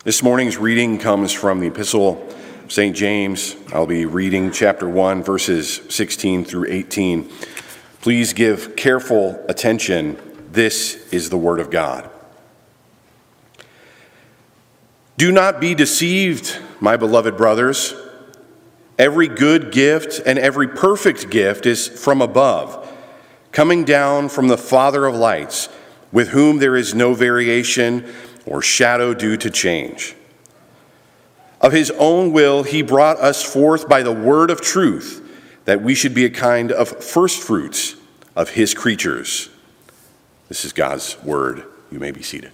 This morning's reading comes from the Epistle of St. James. I'll be reading chapter 1, verses 16 through 18. Please give careful attention. This is the Word of God. Do not be deceived, my beloved brothers. Every good gift and every perfect gift is from above, coming down from the Father of lights, with whom there is no variation or shadow due to change. Of his own will he brought us forth by the word of truth, that we should be a kind of first fruits of his creatures. This is God's word. You may be seated.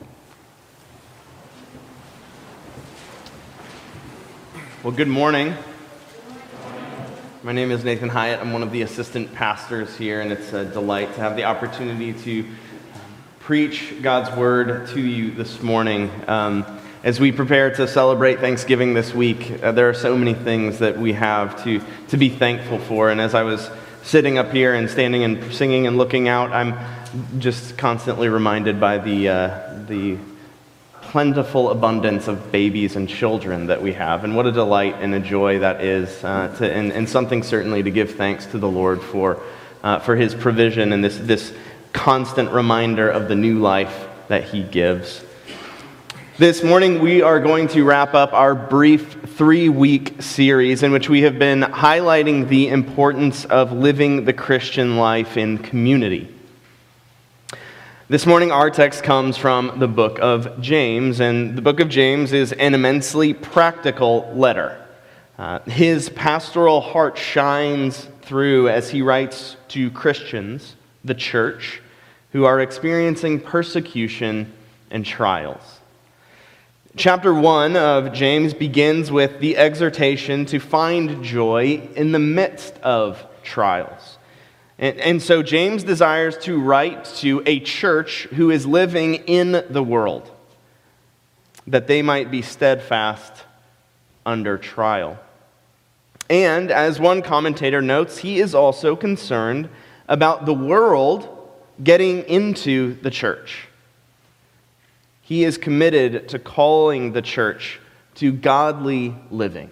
Well, good morning. My name is Nathan Hyatt. I'm one of the assistant pastors here, and it's a delight to have the opportunity to preach God's word to you this morning. As we prepare to celebrate Thanksgiving this week, there are so many things that we have to be thankful for. And as I was sitting up here and standing and singing and looking out, I'm just constantly reminded by the plentiful abundance of babies and children that we have, and what a delight and a joy that is, and something certainly to give thanks to the Lord for his provision and this constant reminder of the new life that he gives. This morning we are going to wrap up our brief 3-week series in which we have been highlighting the importance of living the Christian life in community. This morning our text comes from the book of James, and the book of James is an immensely practical letter. His pastoral heart shines through as he writes to Christians, the church, who are experiencing persecution and trials. Chapter 1 of James begins with the exhortation to find joy in the midst of trials. And so James desires to write to a church who is living in the world, that they might be steadfast under trial. And as one commentator notes, he is also concerned about the world getting into the church. He is committed to calling the church to godly living.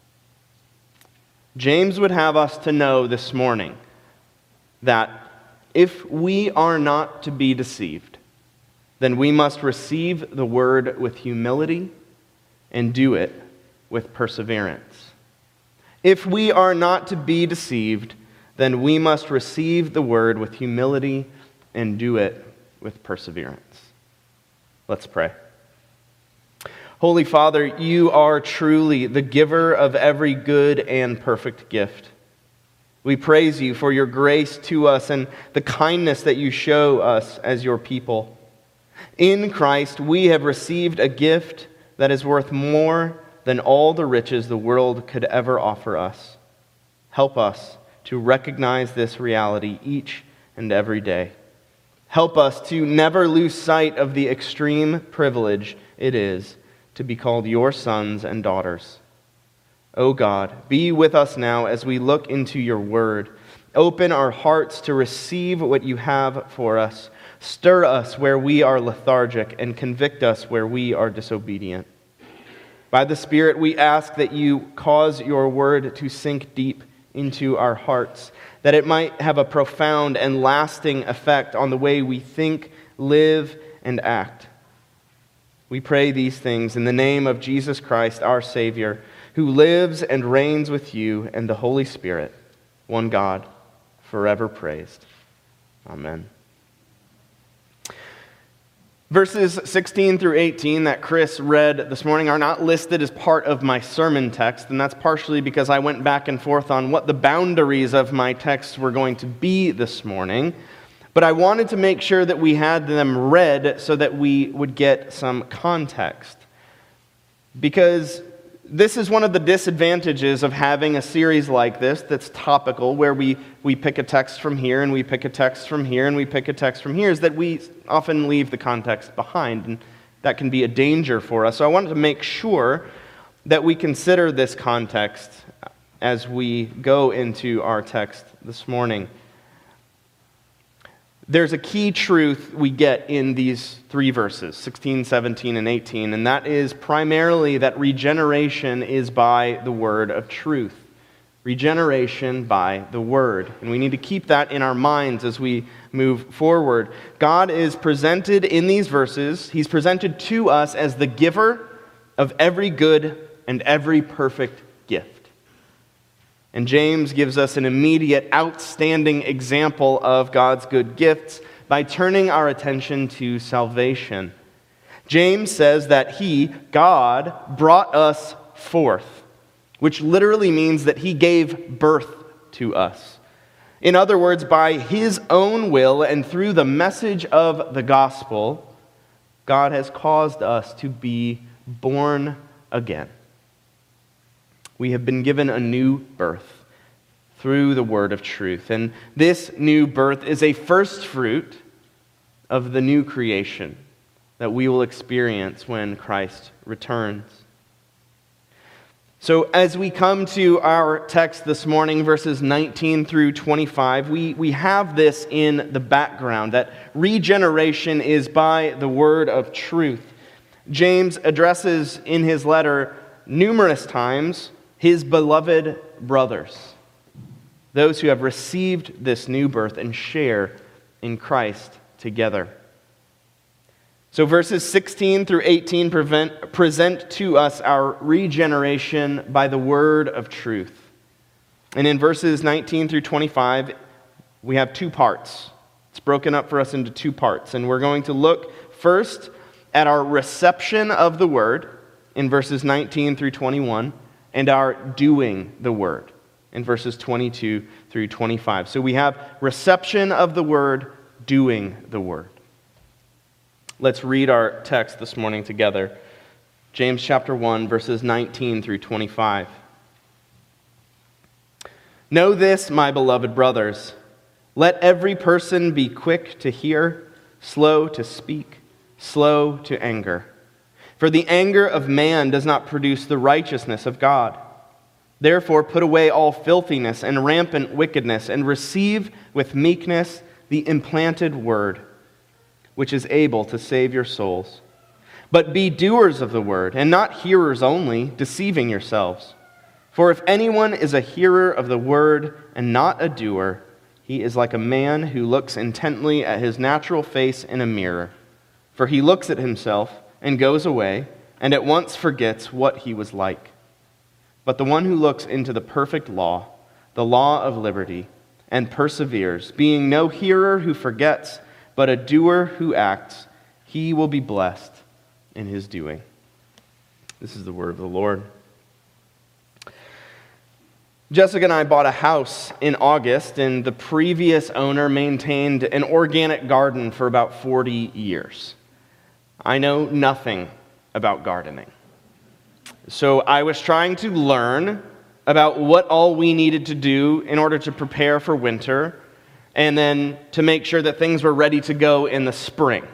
James would have us to know this morning that if we are not to be deceived, then we must receive the word with humility and do it with perseverance. If we are not to be deceived, then we must receive the word with humility and do it with perseverance. Let's pray. Holy Father, you are truly the giver of every good and perfect gift. We praise you for your grace to us and the kindness that you show us as your people. In Christ, we have received a gift that is worth more than all the riches the world could ever offer us. Help us to recognize this reality each and every day. Help us to never lose sight of the extreme privilege it is to be called your sons and daughters. O God, be with us now as we look into your word. Open our hearts to receive what you have for us. Stir us where we are lethargic and convict us where we are disobedient. By the Spirit, we ask that you cause your word to sink deep into our hearts, that it might have a profound and lasting effect on the way we think, live, and act. We pray these things in the name of Jesus Christ, our Savior, who lives and reigns with you and the Holy Spirit, one God, forever praised. Amen. Verses 16 through 18 that Chris read this morning are not listed as part of my sermon text, and that's partially because I went back and forth on what the boundaries of my text were going to be this morning. But I wanted to make sure that we had them read so that we would get some context. Because this is one of the disadvantages of having a series like this that's topical, where we pick a text from here, and we pick a text from here, and we pick a text from here, is that we often leave the context behind, and that can be a danger for us. So I wanted to make sure that we consider this context as we go into our text this morning. there's a key truth we get in these three verses, 16, 17, and 18, and that is primarily that regeneration is by the word of truth. Regeneration by the word. And we need to keep that in our minds as we move forward. God is presented in these verses, he's presented to us as the giver of every good and every perfect gift. And James gives us an immediate, outstanding example of God's good gifts by turning our attention to salvation. James says that he, God, brought us forth, which literally means that he gave birth to us. In other words, by his own will and through the message of the gospel, God has caused us to be born again. We have been given a new birth through the word of truth. And this new birth is a first fruit of the new creation that we will experience when Christ returns. So as we come to our text this morning, verses 19 through 25, we have this in the background, that regeneration is by the word of truth. James addresses in his letter numerous times his beloved brothers, those who have received this new birth and share in Christ together. So verses 16 through 18 present to us our regeneration by the word of truth. And in verses 19 through 25, we have two parts. It's broken up for us into two parts. And we're going to look first at our reception of the word in verses 19 through 21, and our doing the word in verses 22 through 25. So we have reception of the word, doing the word. Let's read our text this morning together. James chapter 1, verses 19 through 25. Know this, my beloved brothers. Let every person be quick to hear, slow to speak, slow to anger. For the anger of man does not produce the righteousness of God. Therefore, put away all filthiness and rampant wickedness, and receive with meekness the implanted word, which is able to save your souls. But be doers of the word, and not hearers only, deceiving yourselves. For if anyone is a hearer of the word and not a doer, he is like a man who looks intently at his natural face in a mirror. For he looks at himself and goes away, and at once forgets what he was like. But the one who looks into the perfect law, the law of liberty, and perseveres, being no hearer who forgets, but a doer who acts, he will be blessed in his doing. This is the word of the Lord. Jessica and I bought a house in August, and the previous owner maintained an organic garden for about 40 years. I know nothing about gardening. So I was trying to learn about what all we needed to do in order to prepare for winter, and then to make sure that things were ready to go in the spring.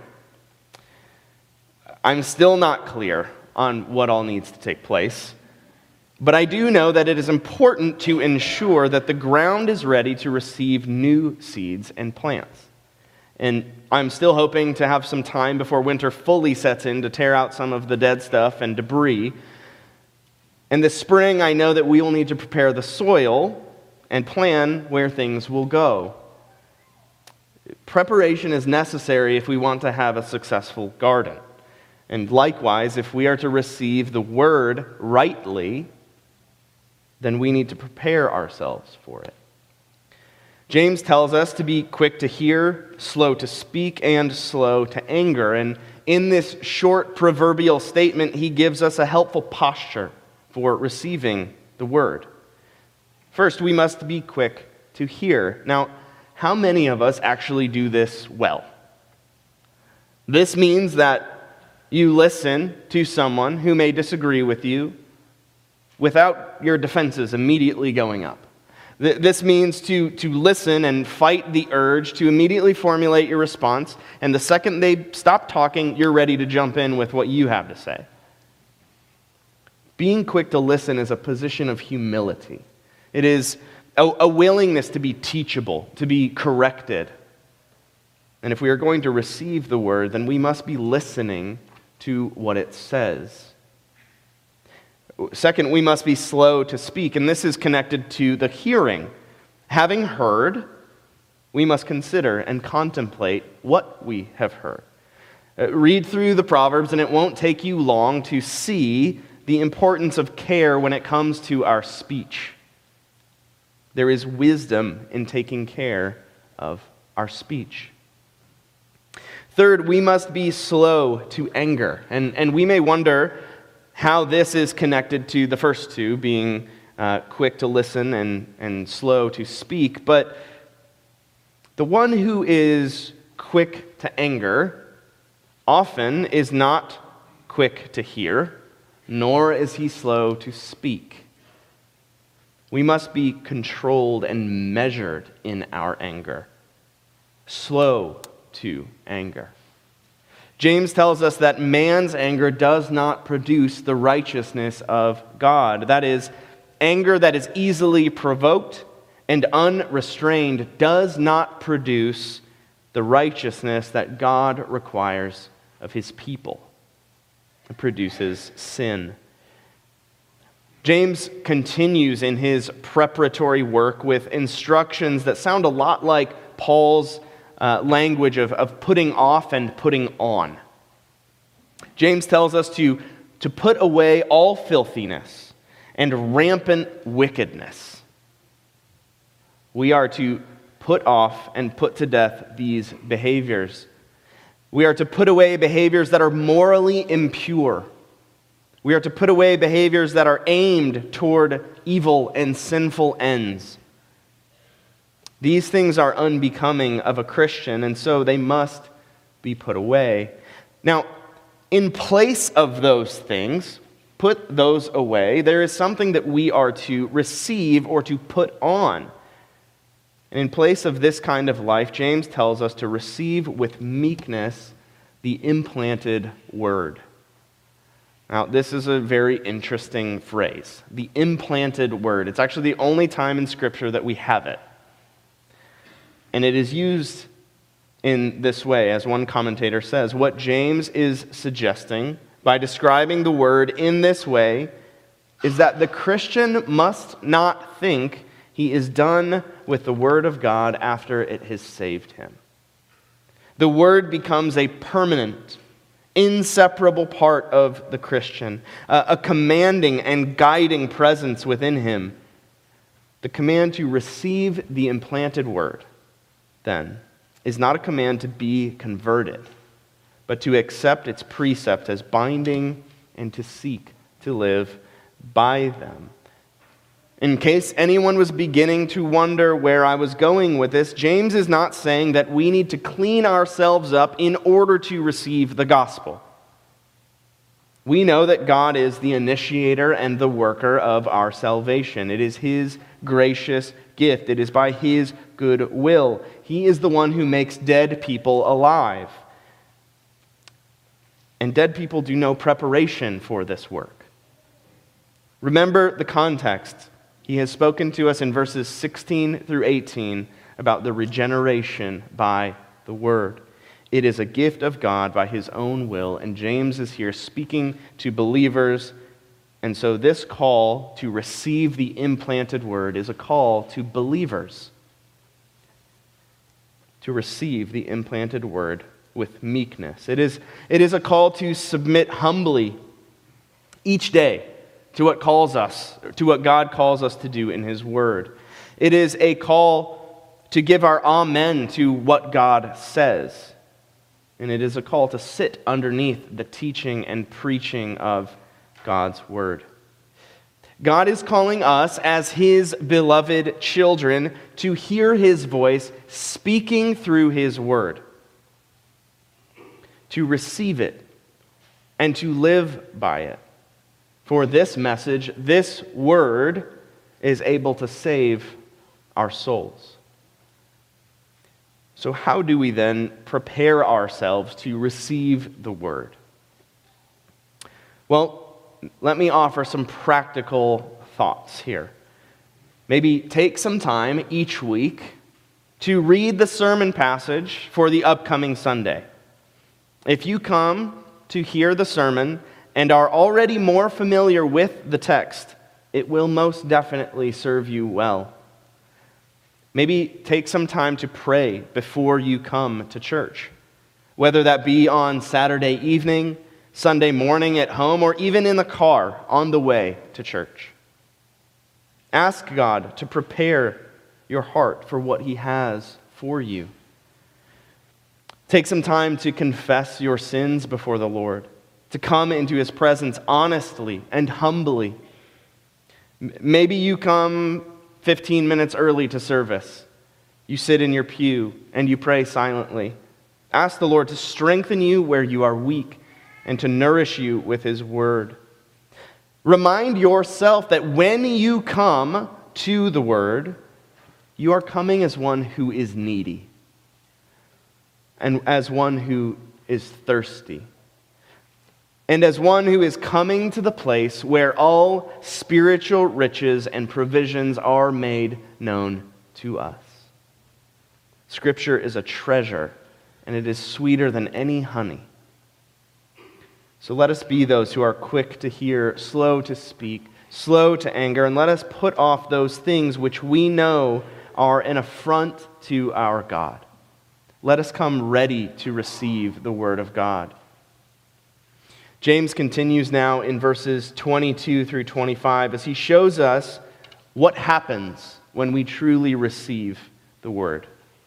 I'm still not clear on what all needs to take place, but I do know that it is important to ensure that the ground is ready to receive new seeds and plants. And I'm still hoping to have some time before winter fully sets in to tear out some of the dead stuff and debris. And this spring, I know that we will need to prepare the soil and plan where things will go. Preparation is necessary if we want to have a successful garden. And likewise, if we are to receive the word rightly, then we need to prepare ourselves for it. James tells us to be quick to hear, slow to speak, and slow to anger. And in this short proverbial statement, he gives us a helpful posture for receiving the word. First, we must be quick to hear. Now, how many of us actually do this well? This means that you listen to someone who may disagree with you without your defenses immediately going up. This means to listen and fight the urge to immediately formulate your response, and the second they stop talking, you're ready to jump in with what you have to say. Being quick to listen is a position of humility. It is a willingness to be teachable, to be corrected. And if we are going to receive the word, then we must be listening to what it says. Second, we must be slow to speak, and this is connected to the hearing. Having heard, we must consider and contemplate what we have heard. Read through the Proverbs, and it won't take you long to see the importance of care when it comes to our speech. There is wisdom in taking care of our speech. Third, we must be slow to anger. And we may wonder how this is connected to the first two, being quick to listen and slow to speak. But the one who is quick to anger often is not quick to hear, nor is he slow to speak. We must be controlled and measured in our anger, slow to anger. James tells us that man's anger does not produce the righteousness of God. That is, anger that is easily provoked and unrestrained does not produce the righteousness that God requires of his people. It produces sin. James continues in his preparatory work with instructions that sound a lot like Paul's language of putting off and putting on. James tells us to put away all filthiness and rampant wickedness. We are to put off and put to death these behaviors. We are to put away behaviors that are morally impure. We are to put away behaviors that are aimed toward evil and sinful ends. These things are unbecoming of a Christian, and so they must be put away. Now, in place of those things, put those away, there is something that we are to receive or to put on. And in place of this kind of life, James tells us to receive with meekness the implanted word. Now, this is a very interesting phrase, the implanted word. It's actually the only time in Scripture that we have it. And it is used in this way, as one commentator says. What James is suggesting by describing the word in this way is that the Christian must not think he is done with the word of God after it has saved him. The word becomes a permanent, inseparable part of the Christian, a commanding and guiding presence within him. The command to receive the implanted word, then, is not a command to be converted, but to accept its precept as binding and to seek to live by them. In case anyone was beginning to wonder where I was going with this, James is not saying that we need to clean ourselves up in order to receive the gospel. We know that God is the initiator and the worker of our salvation. It is His gracious gift. It is by His good will. He is the one who makes dead people alive. And dead people do no preparation for this work. Remember the context. He has spoken to us in verses 16 through 18 about the regeneration by the Word. It is a gift of God by His own will, and James is here speaking to believers. And so this call to receive the implanted Word is a call to believers to receive the implanted Word with meekness. It is a call to submit humbly each day to what God calls us to do in His Word. It is a call to give our amen to what God says. And it is a call to sit underneath the teaching and preaching of God's Word. God is calling us as His beloved children to hear His voice speaking through His Word, to receive it, and to live by it. For this message, this Word, is able to save our souls. So how do we then prepare ourselves to receive the Word? Well, let me offer some practical thoughts here. Maybe take some time each week to read the sermon passage for the upcoming Sunday. If you come to hear the sermon and are already more familiar with the text, it will most definitely serve you well. Maybe take some time to pray before you come to church, whether that be on Saturday evening, Sunday morning at home, or even in the car on the way to church. Ask God to prepare your heart for what He has for you. Take some time to confess your sins before the Lord, to come into His presence honestly and humbly. Maybe you come 15 minutes early to service. You sit in your pew and you pray silently. Ask the Lord to strengthen you where you are weak and to nourish you with His word. Remind yourself that when you come to the word, you are coming as one who is needy and as one who is thirsty and as one who is coming to the place where all spiritual riches and provisions are made known to us. Scripture is a treasure, and it is sweeter than any honey. So let us be those who are quick to hear, slow to speak, slow to anger, and let us put off those things which we know are an affront to our God. Let us come ready to receive the word of God. James continues now in verses 22 through 25 as he shows us what happens when we truly receive the word.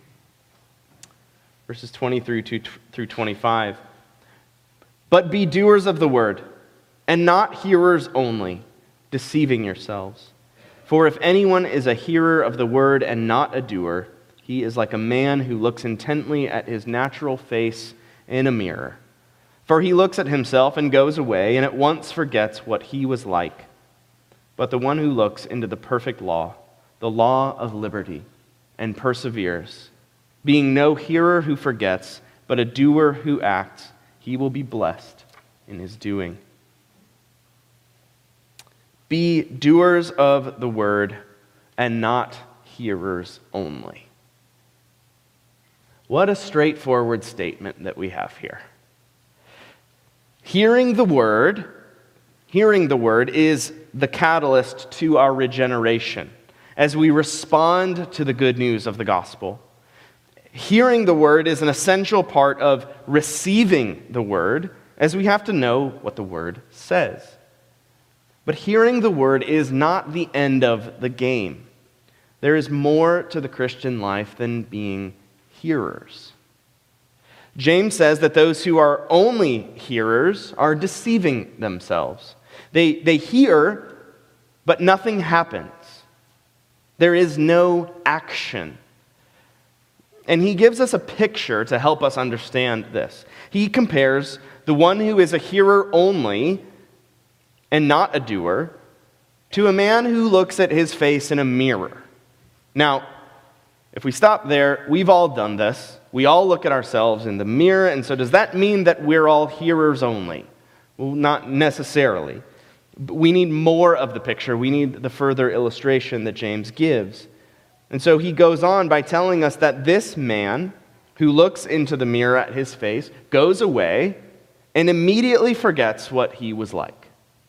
Verses 23 through 25. But be doers of the word, and not hearers only, deceiving yourselves. For if anyone is a hearer of the word and not a doer, he is like a man who looks intently at his natural face in a mirror. For he looks at himself and goes away, and at once forgets what he was like. But the one who looks into the perfect law, the law of liberty, and perseveres, being no hearer who forgets, but a doer who acts, he will be blessed in his doing. Be doers of the word and not hearers only. What a straightforward statement that we have here. Hearing the word is the catalyst to our regeneration as we respond to the good news of the gospel. Hearing the word is an essential part of receiving the word, as we have to know what the word says. But hearing the word is not the end of the game. There is more to the Christian life than being hearers. James says that those who are only hearers are deceiving themselves. They hear, but nothing happens. There is no action. And he gives us a picture to help us understand this. He compares the one who is a hearer only and not a doer to a man who looks at his face in a mirror. Now, if we stop there, we've all done this. We all look at ourselves in the mirror, and so does that mean that we're all hearers only? Well, not necessarily. We need more of the picture. We need the further illustration that James gives. And so he goes on by telling us that this man who looks into the mirror at his face goes away and immediately forgets what he was like.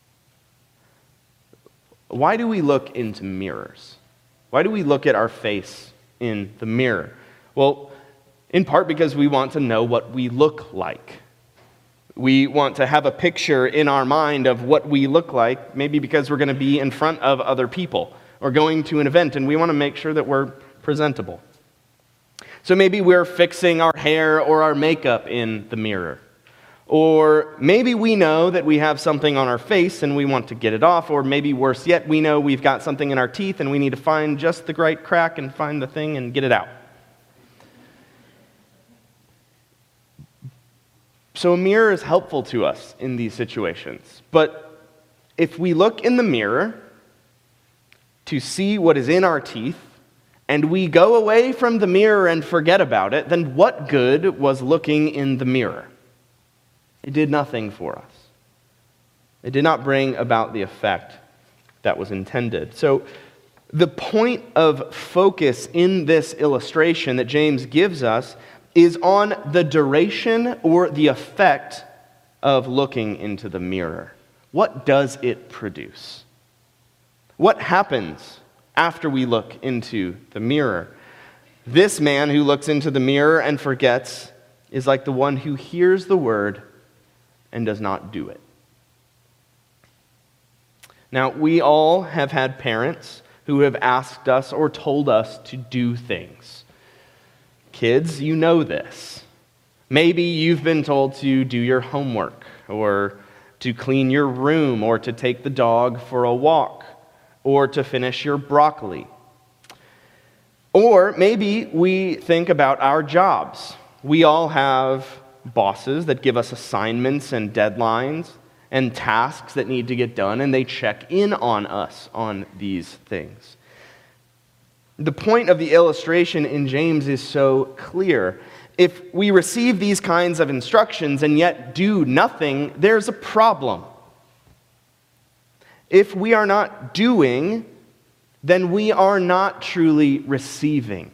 Why do we look into mirrors? Why do we look at our face in the mirror? Well, in part because we want to know what we look like. We want to have a picture in our mind of what we look like, maybe because we're going to be in front of other people or going to an event, and we want to make sure that we're presentable. So maybe we're fixing our hair or our makeup in the mirror. Or maybe we know that we have something on our face and we want to get it off. Or maybe worse yet, we know we've got something in our teeth and we need to find just the right crack and find the thing and get it out. So a mirror is helpful to us in these situations. But if we look in the mirror to see what is in our teeth, and we go away from the mirror and forget about it, then what good was looking in the mirror? It did nothing for us. It did not bring about the effect that was intended. So The point of focus in this illustration that James gives us is on the duration or the effect of looking into the mirror. What does it produce? What happens after we look into the mirror? This man who looks into the mirror and forgets is like the one who hears the word and does not do it. Now, we all have had parents who have asked us or told us to do things. Kids, you know this. Maybe you've been told to do your homework, or to clean your room, or to take the dog for a walk, or to finish your broccoli. Or maybe we think about our jobs. We all have bosses that give us assignments and deadlines and tasks that need to get done, and they check in on us on these things. The point of the illustration in James is so clear. If we receive these kinds of instructions and yet do nothing, there's a problem. If we are not doing, then we are not truly receiving.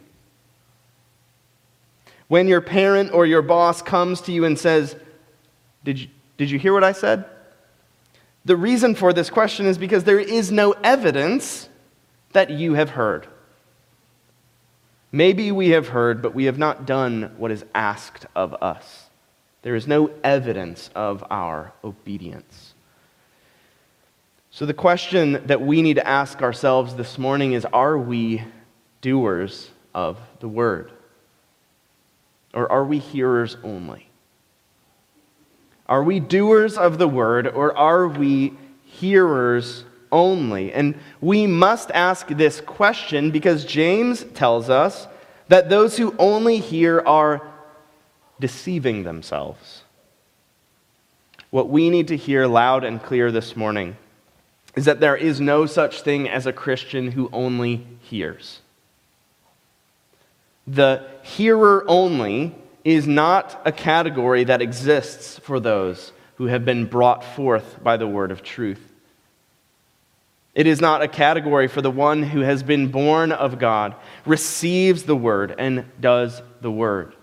When your parent or your boss comes to you and says, Did you hear what I said? The reason for this question is because there is no evidence that you have heard. Maybe we have heard, but we have not done what is asked of us. There is no evidence of our obedience. So the question that we need to ask ourselves this morning is, are we doers of the word? Or are we hearers only? Are we doers of the word, or are we hearers only? And we must ask this question because James tells us that those who only hear are deceiving themselves. What we need to hear loud and clear this morning is that there is no such thing as a Christian who only hears. The hearer only is not a category that exists for those who have been brought forth by the word of truth. It is not a category for the one who has been born of God, receives the word, and does the word.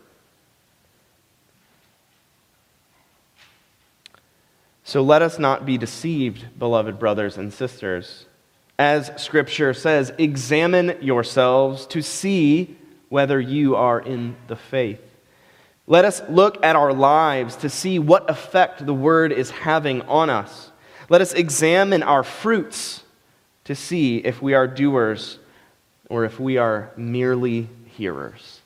So let us not be deceived, beloved brothers and sisters. As Scripture says, examine yourselves to see whether you are in the faith. Let us look at our lives to see what effect the word is having on us. Let us examine our fruits to see if we are doers or if we are merely hearers.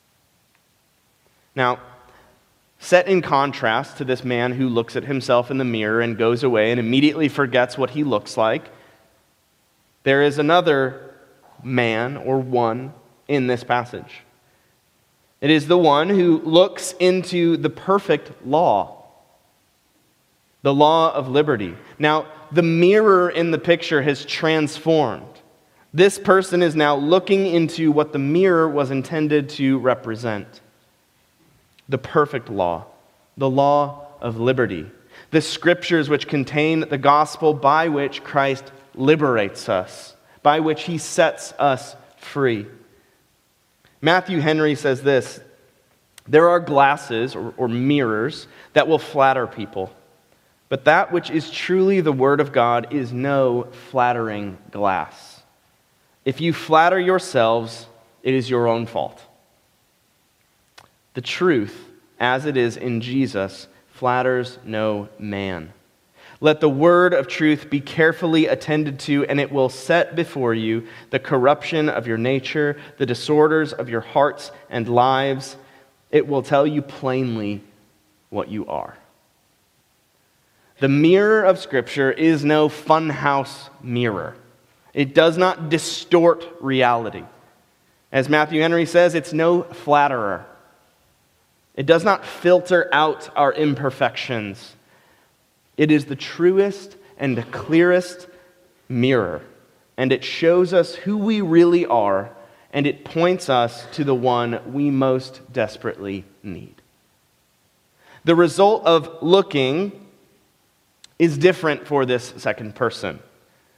Now, set in contrast to this man who looks at himself in the mirror and goes away and immediately forgets what he looks like, there is another man or one in this passage. It is the one who looks into the perfect law, the law of liberty. Now, the mirror in the picture has transformed. This person is now looking into what the mirror was intended to represent. The perfect law, the law of liberty, the scriptures which contain the gospel by which Christ liberates us, by which he sets us free. Matthew Henry says this: there are glasses or mirrors that will flatter people, but that which is truly the word of God is no flattering glass. If you flatter yourselves, it is your own fault. The truth, as it is in Jesus, flatters no man. Let the word of truth be carefully attended to, and it will set before you the corruption of your nature, the disorders of your hearts and lives. It will tell you plainly what you are. The mirror of Scripture is no funhouse mirror. It does not distort reality. As Matthew Henry says, it's no flatterer. It does not filter out our imperfections. It is the truest and the clearest mirror, and it shows us who we really are, and it points us to the one we most desperately need. The result of looking is different for this second person.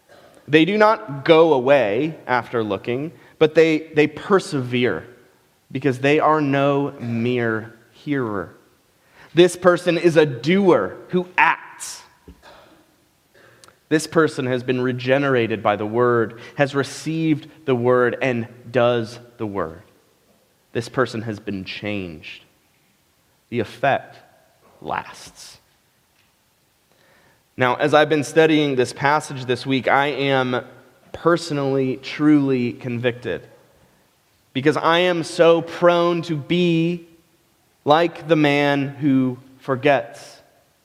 They do not go away after looking, but they persevere because they are no mere hearer. This person is a doer who acts. This person has been regenerated by the word, has received the word, and does the word. This person has been changed. The effect lasts. Now, as I've been studying this passage this week, I am personally, truly convicted because I am so prone to be like the man who forgets.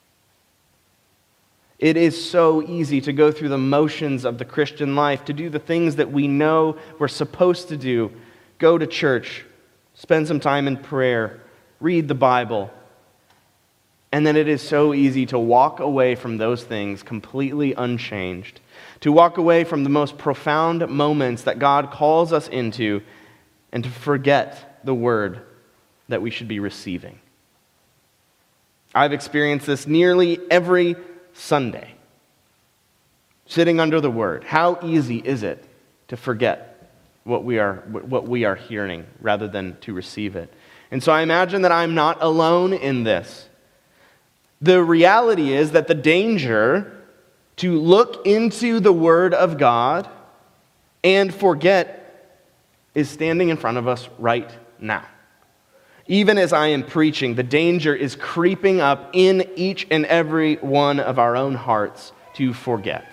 It is so easy to go through the motions of the Christian life, to do the things that we know we're supposed to do. Go to church, spend some time in prayer, read the Bible. And then it is so easy to walk away from those things completely unchanged, to walk away from the most profound moments that God calls us into, and to forget the word that we should be receiving. I've experienced this nearly every Sunday, sitting under the word. How easy is it to forget what we are hearing rather than to receive it? And so I imagine that I'm not alone in this. The reality is that the danger to look into the Word of God and forget is standing in front of us right now. Even as I am preaching, the danger is creeping up in each and every one of our own hearts to forget.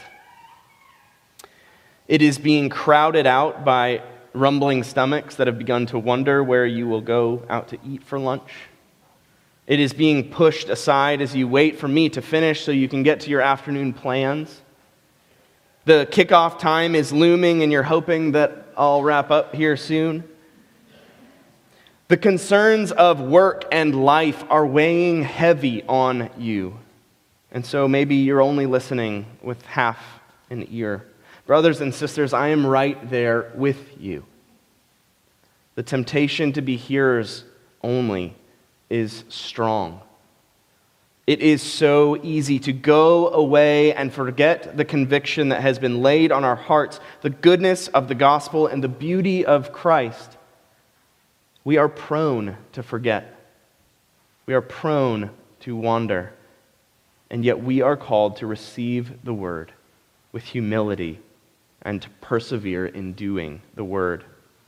It is being crowded out by rumbling stomachs that have begun to wonder where you will go out to eat for lunch. It is being pushed aside as you wait for me to finish so you can get to your afternoon plans. The kickoff time is looming and you're hoping that I'll wrap up here soon. The concerns of work and life are weighing heavy on you. And so maybe you're only listening with half an ear. Brothers and sisters, I am right there with you. The temptation to be hearers only is strong. It is so easy to go away and forget the conviction that has been laid on our hearts, the goodness of the gospel and the beauty of Christ. We are prone to forget. We are prone to wander. And yet we are called to receive the word with humility and to persevere in doing the word.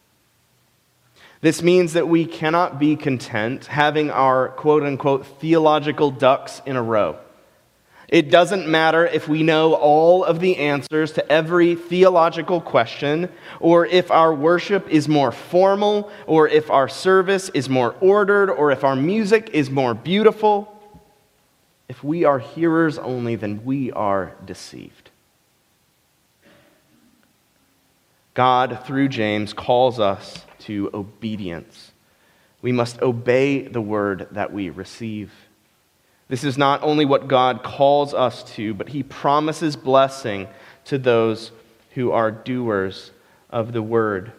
This means that we cannot be content having our quote-unquote theological ducks in a row. It doesn't matter if we know all of the answers to every theological question, or if our worship is more formal, or if our service is more ordered, or if our music is more beautiful. If we are hearers only, then we are deceived. God, through James, calls us to obedience. We must obey the word that we receive. This is not only what God calls us to, but he promises blessing to those who are doers of the word.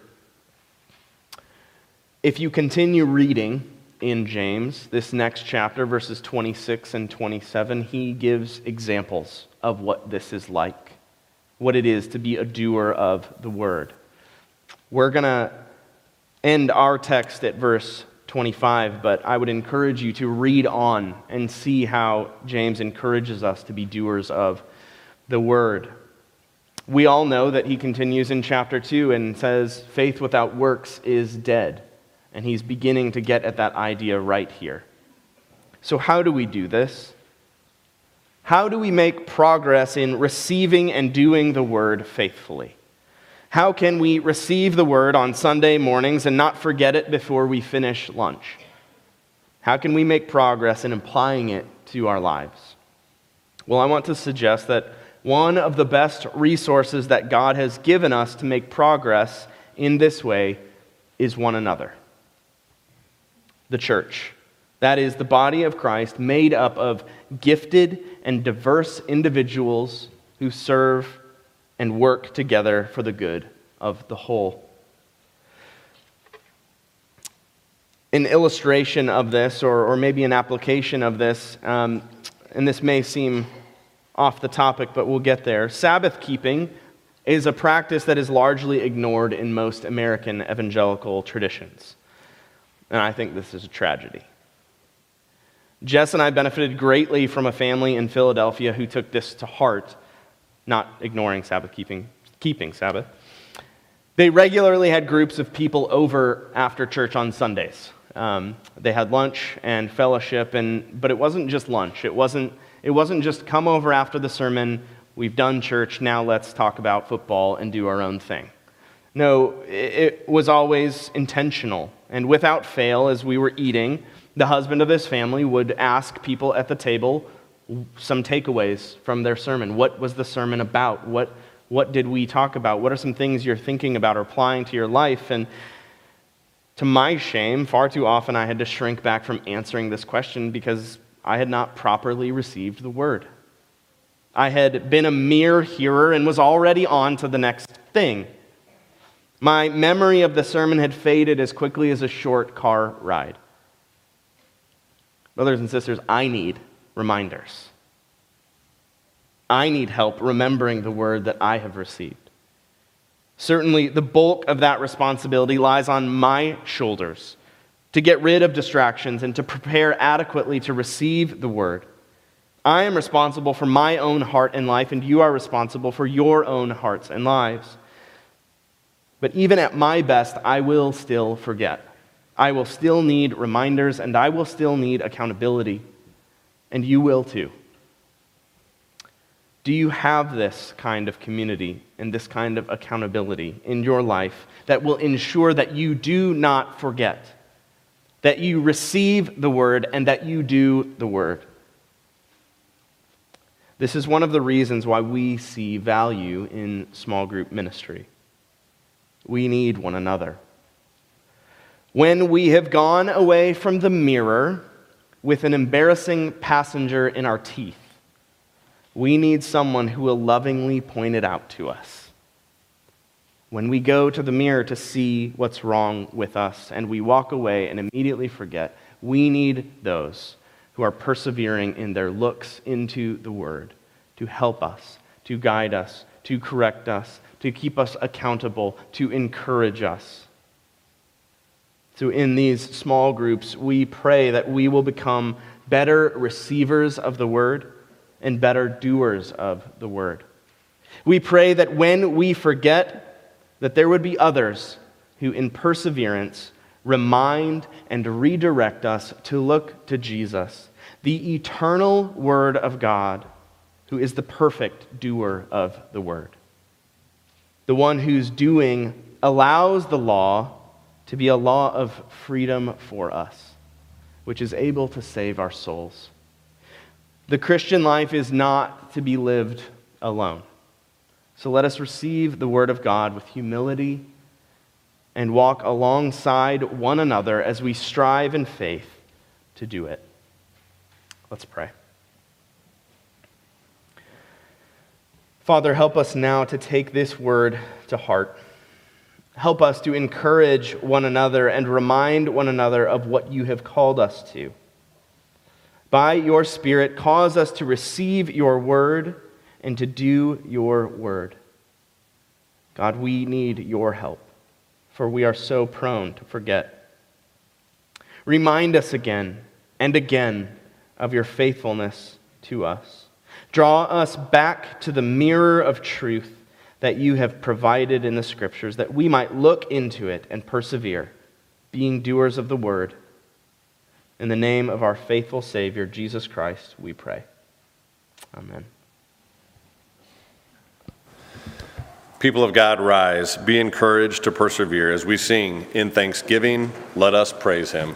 If you continue reading in James, this next chapter, verses 26 and 27, he gives examples of what this is like, what it is to be a doer of the word. We're going to end our text at verse 25, but I would encourage you to read on and see how James encourages us to be doers of the word. We all know that he continues in chapter 2 and says, faith without works is dead. And he's beginning to get at that idea right here. So how do we do this? How do we make progress in receiving and doing the word faithfully? How can we receive the word on Sunday mornings and not forget it before we finish lunch? How can we make progress in applying it to our lives? Well, I want to suggest that one of the best resources that God has given us to make progress in this way is one another. The church. That is the body of Christ made up of gifted and diverse individuals who serve and work together for the good of the whole. An illustration of this, or maybe an application of this, and this may seem off the topic, but we'll get there. Sabbath keeping, is a practice that is largely ignored in most American evangelical traditions. And I think this is a tragedy. Jess and I benefited greatly from a family in Philadelphia who took this to heart, not ignoring Sabbath keeping Sabbath. They regularly had groups of people over after church on Sundays. They had lunch and fellowship, but it wasn't just lunch. It wasn't just come over after the sermon, we've done church, now let's talk about football and do our own thing. No, it was always intentional. And without fail, as we were eating, the husband of this family would ask people at the table some takeaways from their sermon. What was the sermon about? What did we talk about? What are some things you're thinking about or applying to your life? And to my shame, far too often I had to shrink back from answering this question because I had not properly received the word. I had been a mere hearer and was already on to the next thing. My memory of the sermon had faded as quickly as a short car ride. Brothers and sisters, I need reminders. I need help remembering the word that I have received. Certainly, the bulk of that responsibility lies on my shoulders to get rid of distractions and to prepare adequately to receive the word. I am responsible for my own heart and life, and you are responsible for your own hearts and lives. But even at my best, I will still forget. I will still need reminders, and I will still need accountability. And you will too. Do you have this kind of community and this kind of accountability in your life that will ensure that you do not forget, that you receive the word, and that you do the word? This is one of the reasons why we see value in small group ministry. We need one another. When we have gone away from the mirror with an embarrassing passenger in our teeth, we need someone who will lovingly point it out to us. When we go to the mirror to see what's wrong with us and we walk away and immediately forget, we need those who are persevering in their looks into the word to help us, to guide us, to correct us, to keep us accountable, to encourage us. So in these small groups, we pray that we will become better receivers of the word and better doers of the word. We pray that when we forget, that there would be others who in perseverance remind and redirect us to look to Jesus, the eternal Word of God, who is the perfect doer of the word. The one whose doing allows the law to be a law of freedom for us, which is able to save our souls. The Christian life is not to be lived alone. So let us receive the word of God with humility and walk alongside one another as we strive in faith to do it. Let's pray. Father, help us now to take this word to heart. Help us to encourage one another and remind one another of what you have called us to. By your Spirit, cause us to receive your word and to do your word. God, we need your help, for we are so prone to forget. Remind us again and again of your faithfulness to us. Draw us back to the mirror of truth that you have provided in the Scriptures, that we might look into it and persevere, being doers of the word. In the name of our faithful Savior, Jesus Christ, we pray. Amen. People of God, rise. Be encouraged to persevere. As we sing in thanksgiving, let us praise him.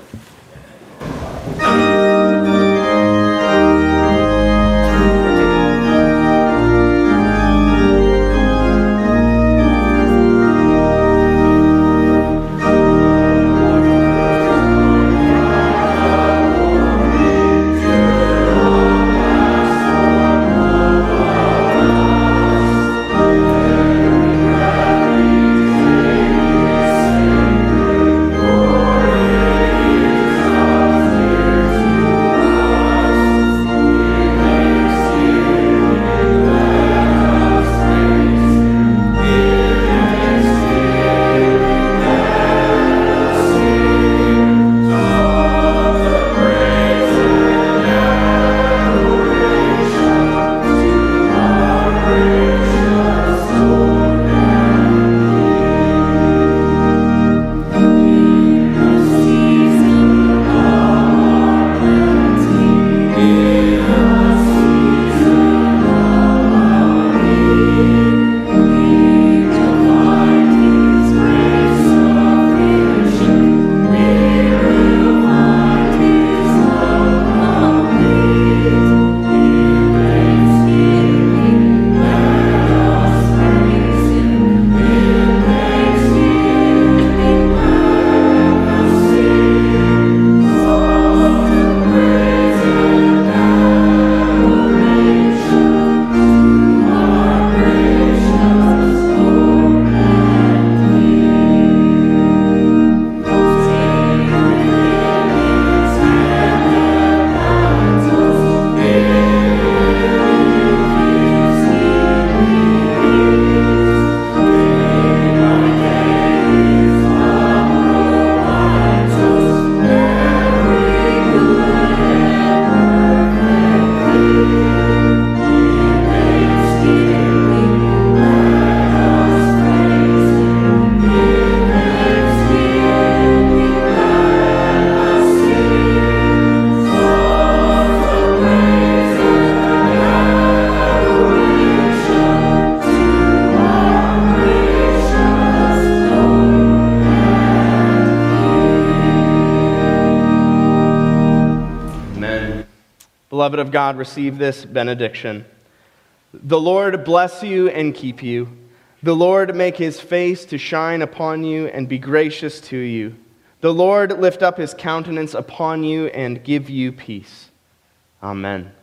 Beloved of God, receive this benediction. The Lord bless you and keep you. The Lord make his face to shine upon you and be gracious to you. The Lord lift up his countenance upon you and give you peace. Amen.